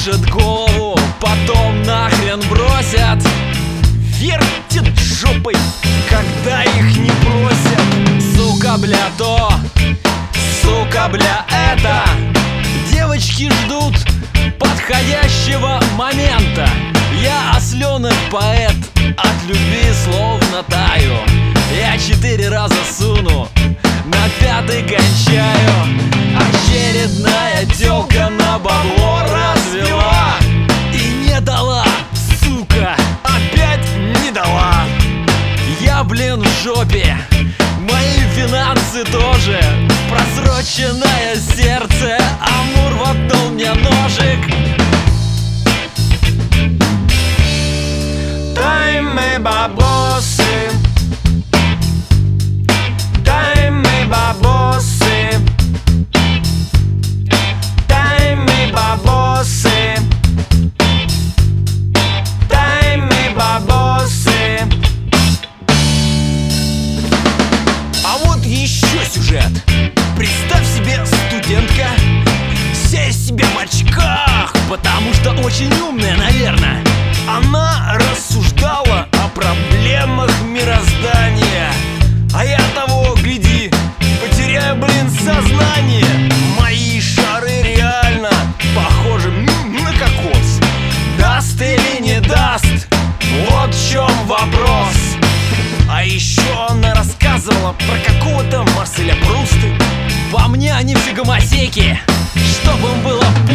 отрежет голову, потом нахрен бросят. Вертят жопой, когда их не просят. Сука, бля, то, сука, бля, это. Девочки ждут подходящего момента. Я осленый поэт, от любви словно таю. Я 4 раза суну, на 5-й кончаю. Очередная тёлка на бабло развела и не дала, сука, Опять не дала. я, блин, в жопе. Мои финансы тоже. Просроченное сердце, Амур воткнул мне ножик. Дай мне бабосы, дай мне бабосы, дай мне бабосы, дай мне бабосы. А вот еще сюжет. Представь себе, студентка, вся из себя в очках, Потому что очень умная, наверное. она рассуждала о проблемах мироздания. А я того, гляди, потеряю, блин, сознание. Мои шары реально похожи на кокос. Даст или не даст, вот в чем вопрос. А еще она рассказывала про какого-то Марселя Пруста. По мне они все гомосеки, чтоб им было